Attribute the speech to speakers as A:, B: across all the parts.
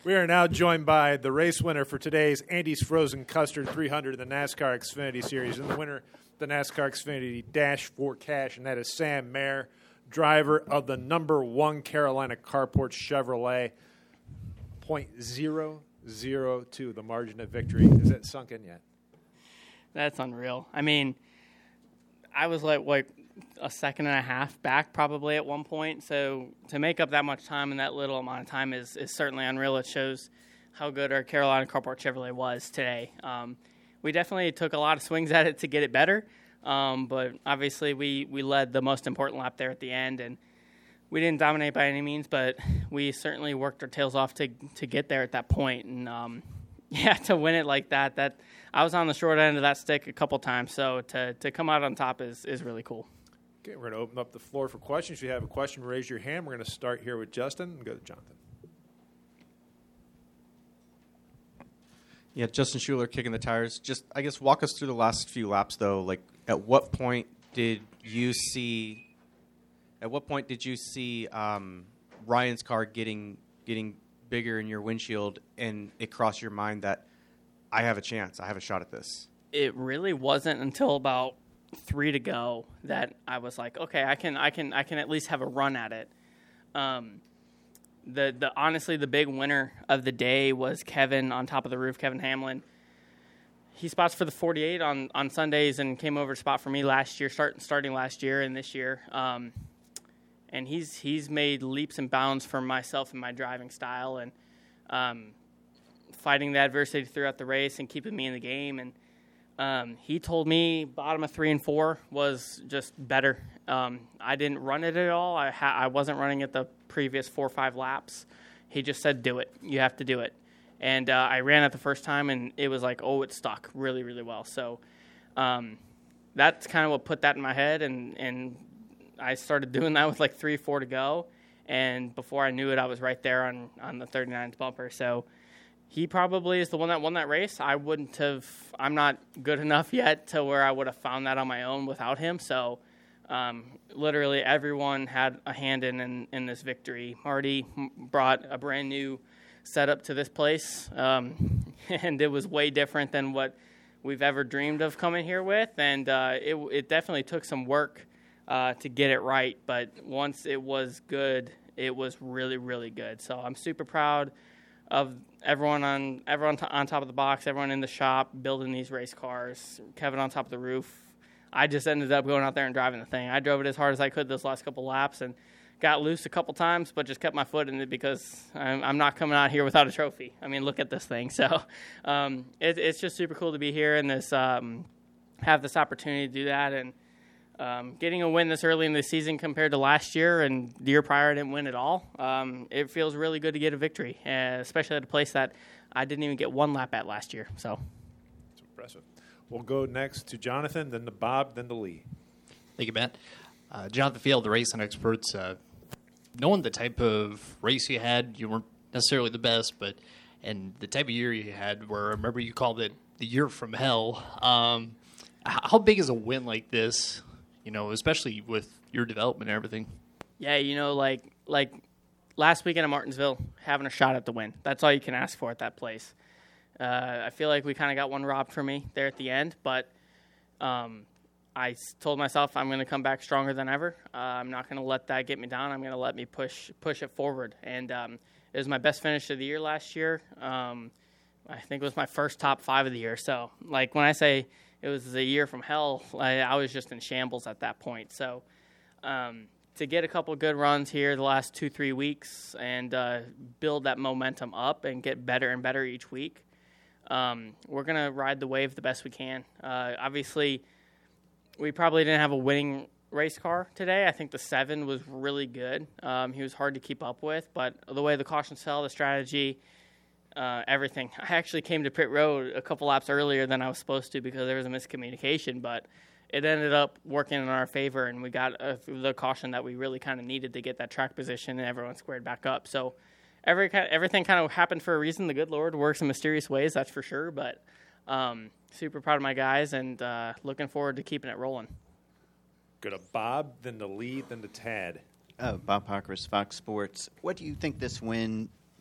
A: We are now joined by the race winner for today's Andy's Frozen Custard 300 in the NASCAR Xfinity Series, and the winner, the NASCAR Xfinity Dash for Cash, and that is Sam Mayer, driver of the number 1 Carolina Carport Chevrolet. .002, the margin of victory. Is that sunk in yet?
B: That's unreal. I mean, I was like a second and a half back probably at one point. So to make up that much time in that little amount of time is certainly unreal. It shows how good our Carolina Carport Chevrolet was today. We definitely took a lot of swings at it to get it better. But obviously we led the most important lap there at the end, and we didn't dominate by any means, but we certainly worked our tails off to get there at that point. And, to win it like that I was on the short end of that stick a couple times. So to come out on top is really cool.
A: Okay, we're going to open up the floor for questions. If you have a question, raise your hand. We're going to start here with Justin and go to Jonathan.
C: Yeah, Justin Schuler kicking the tires. Just, I guess, walk us through the last few laps, though. Like, at what point did you see Ryan's car getting bigger in your windshield, and it crossed your mind that I have a chance, I have a shot at this? It
B: really wasn't until about 3 to go that I was like, okay, I can at least have a run at it. Honestly, the big winner of the day was Kevin on top of the roof, Kevin Hamlin. He spots for the 48 on Sundays and came over to spot for me last year, starting last year and this year. And he's made leaps and bounds for myself and my driving style, and fighting the adversity throughout the race and keeping me in the game. And he told me bottom of 3 and 4 was just better. I didn't run it at all. I wasn't running it the previous 4 or 5 laps. He just said, do it. You have to do it. And I ran it the first time, and it was like, oh, it stuck really, really well. So that's kind of what put that in my head, and I started doing that with like 3 or 4 to go, and before I knew it, I was right there on the 39th bumper. So he probably is the one that won that race. I'm not good enough yet to where I would have found that on my own without him. So literally everyone had a hand in this victory. Marty brought a brand new setup to this place, and it was way different than what we've ever dreamed of coming here with, and it definitely took some work to get it right, but once it was good, it was really, really good. So I'm super proud of everyone on top of the box, everyone in the shop building these race cars, Kevin on top of the roof. I just ended up going out there and driving the thing. I drove it as hard as I could those last couple laps and got loose a couple times, but just kept my foot in it because I'm not coming out here without a trophy. I mean, look at this thing. So it's just super cool to be here and have this opportunity to do that. And getting a win this early in the season compared to last year and the year prior I didn't win at all, it feels really good to get a victory, especially at a place that I didn't even get 1 lap at last year. So
A: it's impressive. We'll go next to Jonathan, then to Bob, then to Lee.
D: Thank you, Matt. Jonathan Field, the racing experts, knowing the type of race you had, you weren't necessarily the best, and the type of year you had, where I remember you called it the year from hell. How big is a win like this? Especially with your development and everything.
B: Yeah, like last weekend at Martinsville, having a shot at the win. That's all you can ask for at that place. I feel like we kind of got one robbed from me there at the end, but I told myself I'm going to come back stronger than ever. I'm not going to let that get me down. I'm going to let me push it forward. And it was my best finish of the year last year. I think it was my first top 5 of the year. So, like, when I say it was a year from hell, I was just in shambles at that point. So to get a couple good runs here the last 2-3 weeks and build that momentum up and get better and better each week, we're going to ride the wave the best we can. Obviously, we probably didn't have a winning race car today. I think the 7 was really good. He was hard to keep up with, but the way the cautions fell, the strategy, everything. I actually came to pit road a couple laps earlier than I was supposed to because there was a miscommunication, but it ended up working in our favor, and we got the caution that we really kind of needed to get that track position, and everyone squared back up. So everything kind of happened for a reason. The good Lord works in mysterious ways, that's for sure, but super proud of my guys and looking forward to keeping it rolling.
A: Go to Bob, then to Lee, then to Tad.
E: Bob Parkhurst, Fox Sports. What do you think this win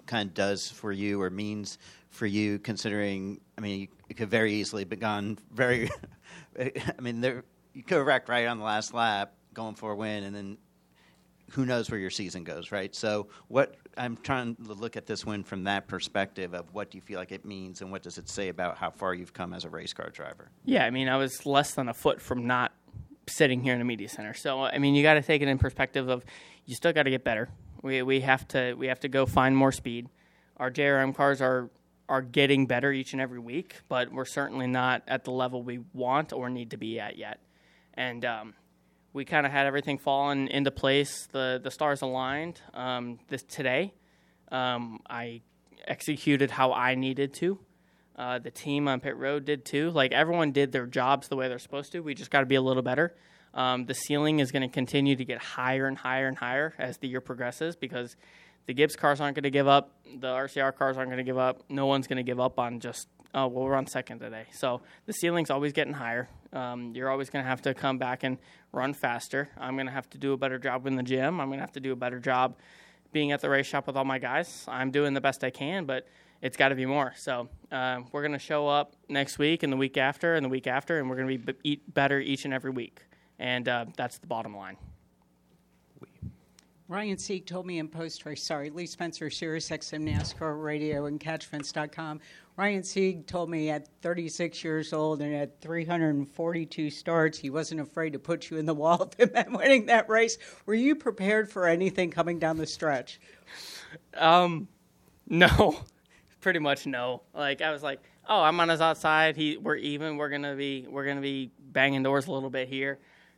E: kind of does for you or means for you, considering, I mean, it could very easily be gone very, I mean, you could have wrecked right on the last lap going for a win, and then who knows where your season goes, right? So I'm trying to look at this win from that perspective of what do you feel like it means and what does it say about how far you've come as a race car driver?
B: Yeah, I mean, I was less than a foot from not sitting here in a media center. So, I mean, you got to take it in perspective of you still got to get better. We have to go find more speed. Our JRM cars are getting better each and every week, but we're certainly not at the level we want or need to be at yet. And we kind of had everything falling into place. The stars aligned today. I executed how I needed to. The team on pit road did too. Like, everyone did their jobs the way they're supposed to. We just got to be a little better. The ceiling is going to continue to get higher and higher and higher as the year progresses because the Gibbs cars aren't going to give up. The RCR cars aren't going to give up. No one's going to give up on just, we're on second today. So the ceiling's always getting higher. You're always going to have to come back and run faster. I'm going to have to do a better job in the gym. I'm going to have to do a better job being at the race shop with all my guys. I'm doing the best I can, but it's got to be more. So we're going to show up next week and the week after and the week after, and we're going to be better each and every week. And that's the bottom line.
F: Ryan Sieg told me in post-race, Lee Spencer, SiriusXM NASCAR Radio and Catchfence.com. Ryan Sieg told me at 36 years old and at 342 starts, he wasn't afraid to put you in the wall of him and winning that race. Were you prepared for anything coming down the stretch?
B: No, pretty much no. Like, I was like, oh, I'm on his outside. We're even. We're gonna be banging doors a little bit here.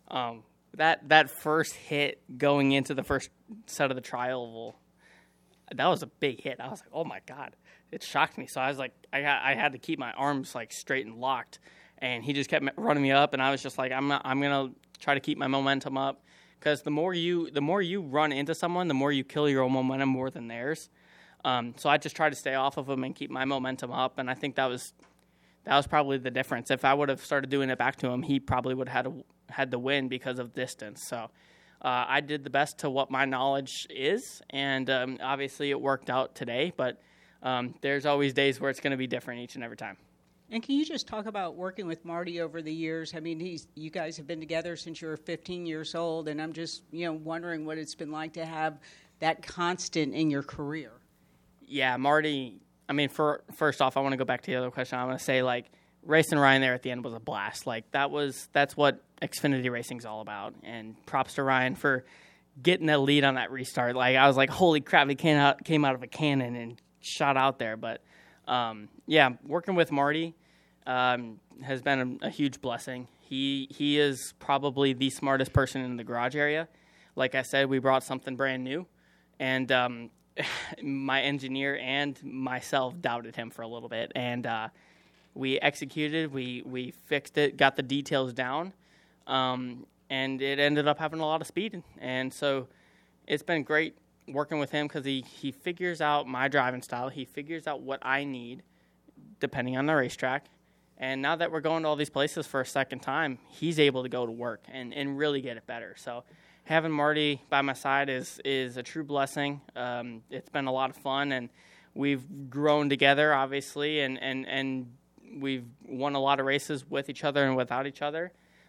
B: That first hit going into the first set of the trial, that was a big hit. I was like, oh my God, it shocked me. So I was like, I had to keep my arms like straight and locked, and he just kept running me up, and I was just like, I'm gonna try to keep my momentum up, because the more you run into someone, the more you kill your own momentum more than theirs. So I just tried to stay off of him and keep my momentum up, and I think that was probably the difference. If I would have started doing it back to him, he probably would have had the win because of distance. So I did the best to what my knowledge is, and obviously it worked out today, but there's always days where it's going to be different each and every time.
F: And can you just talk about working with Marty over the years? I mean, you guys have been together since you were 15 years old, and I'm just wondering what it's been like to have that constant in your career.
B: Yeah, Marty, I mean, first off, I want to go back to the other question. I want to say, like, racing Ryan there at the end was a blast. Like, that's what Xfinity Racing's all about. And props to Ryan for getting that lead on that restart. Like, I was like, holy crap, he came out of a cannon and shot out there. But, yeah, working with Marty has been a huge blessing. He is probably the smartest person in the garage area. Like I said, we brought something brand new. And my engineer and myself doubted him for a little bit, and we executed. We fixed it, got the details down, and it ended up having a lot of speed. And so it's been great working with him because he figures out my driving style. He figures out what I need depending on the racetrack. And now that we're going to all these places for a second time, he's able to go to work and really get it better. So having Marty by my side is a true blessing. It's been a lot of fun, and we've grown together, obviously, and we've won a lot of races with each other and without each other.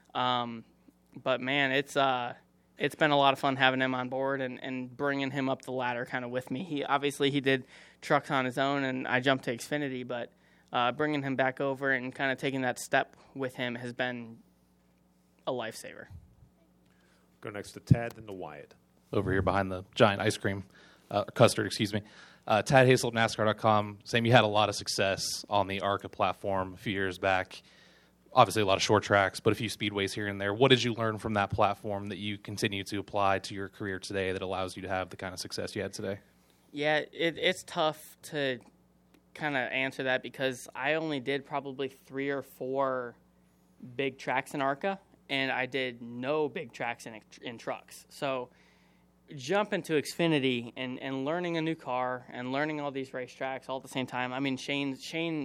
B: But, man, it's been a lot of fun having him on board and bringing him up the ladder kind of with me. He did trucks on his own, and I jumped to Xfinity, but bringing him back over and kind of taking that step with him has been a lifesaver.
A: Go next to Tad, then to Wyatt.
G: Over here behind the giant ice cream, custard, excuse me. Tad Hazel of NASCAR.com, saying you had a lot of success on the ARCA platform a few years back. Obviously a lot of short tracks, but a few speedways here and there. What did you learn from that platform that you continue to apply to your career today that allows you to have the kind of success you had today?
B: Yeah, it's tough to kind of answer that because I only did probably 3 or 4 big tracks in ARCA, and I did no big tracks in trucks. So jumping to Xfinity and learning a new car and learning all these racetracks all at the same time. I mean, Shane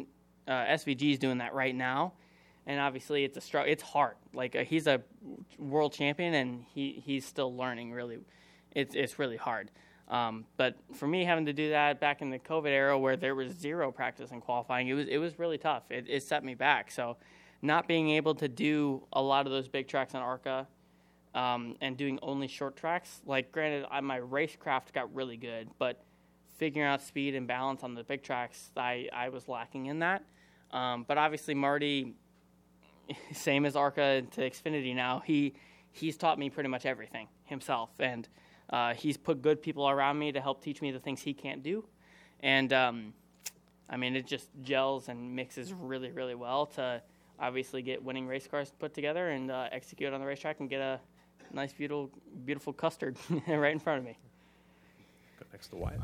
B: SVG is doing that right now, and obviously it's a struggle. It's hard. Like he's a world champion, and he's still learning. Really, it's really hard. But for me, having to do that back in the COVID era where there was zero practice in qualifying, it was really tough. It set me back. So not being able to do a lot of those big tracks on ARCA and doing only short tracks, like granted, my racecraft got really good, but figuring out speed and balance on the big tracks, I was lacking in that. But obviously Marty, same as ARCA to Xfinity now, he's taught me pretty much everything himself. And he's put good people around me to help teach me the things he can't do. And, it just gels and mixes really, really well to obviously get winning race cars put together and execute on the racetrack and get a nice, beautiful custard right in front of me.
A: Go next to Wyatt.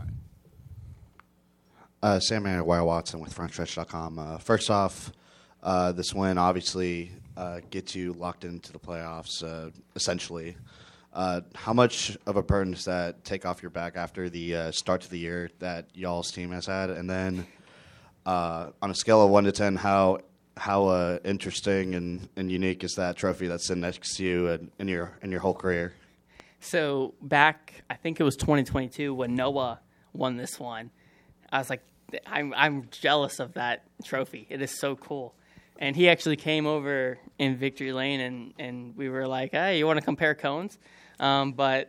H: Sam Mann, Wyatt Watson with FrontStretch.com. First off, this win obviously gets you locked into the playoffs, essentially. How much of a burden does that take off your back after the start to the year that y'all's team has had? And then on a scale of 1 to 10, how interesting and unique is that trophy that's sitting next to you in your whole career?
B: So back, I think it was 2022 when Noah won this one. I was like, I'm jealous of that trophy. It is so cool. And he actually came over in Victory Lane, and we were like, hey, you want to compare cones? But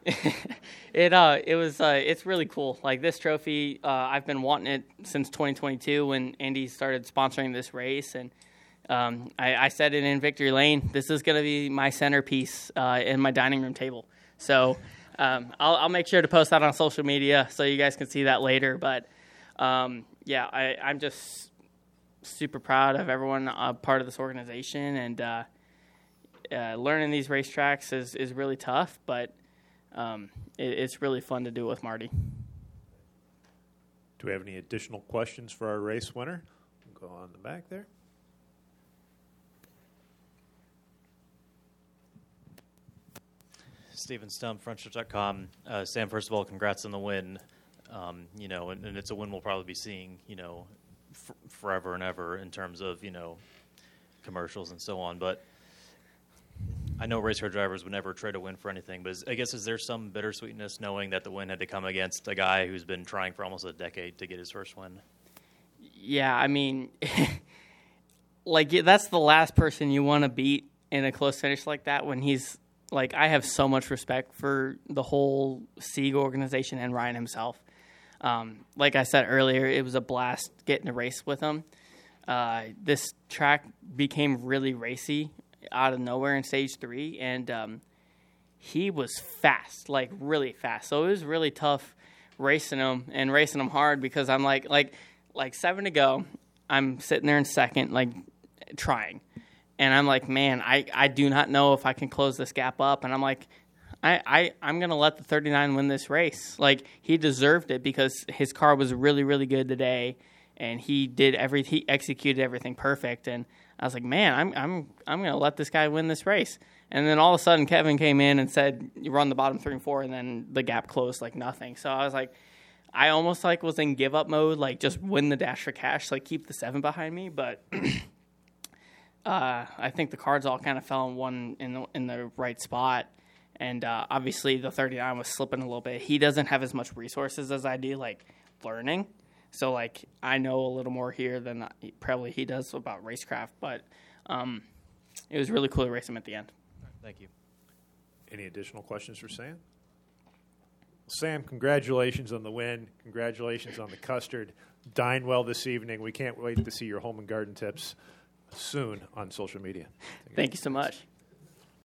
B: it's really cool. Like this trophy, I've been wanting it since 2022 when Andy started sponsoring this race, and I said it in Victory Lane. This is going to be my centerpiece in my dining room table. So I'll make sure to post that on social media so you guys can see that later. But I'm just super proud of everyone part of this organization, and learning these racetracks is really tough, but it's really fun to do with Marty.
A: Do we have any additional questions for our race winner? We'll go on the back there.
I: Steven Stump, FrontStretch.com. Sam, first of all, congrats on the win. And it's a win we'll probably be seeing, forever and ever in terms of, commercials and so on. But I know race car drivers would never trade a win for anything, but is there some bittersweetness knowing that the win had to come against a guy who's been trying for almost a decade to get his first win?
B: Yeah, that's the last person you want to beat in a close finish like that when he's like, I have so much respect for the whole Sieg organization and Ryan himself. Like I said earlier, it was a blast getting to race with him. This track became really racy out of nowhere in stage 3, and he was fast, like really fast. So it was really tough racing him hard because I'm like 7 to go. I'm sitting there in second, like trying. And I'm like, man, I do not know if I can close this gap up. And I'm like, I'm going to let the 39 win this race. Like, he deserved it because his car was really, really good today. And he executed everything perfect. And I was like, man, I'm going to let this guy win this race. And then all of a sudden, Kevin came in and said, you run the bottom 3 and 4, and then the gap closed like nothing. So I was like, I almost was in give up mode, like just win the dash for cash, like keep the 7 behind me. But I think the cards all kind of fell in the right spot. And obviously the 39 was slipping a little bit. He doesn't have as much resources as I do, like learning. So I know a little more here than probably he does about racecraft. But it was really cool to race him at the end.
I: Thank you.
A: Any additional questions for Sam? Sam, congratulations on the win. Congratulations on the custard. Dine well this evening. We can't wait to see your home and garden tips soon on social media.
B: Thank you so much.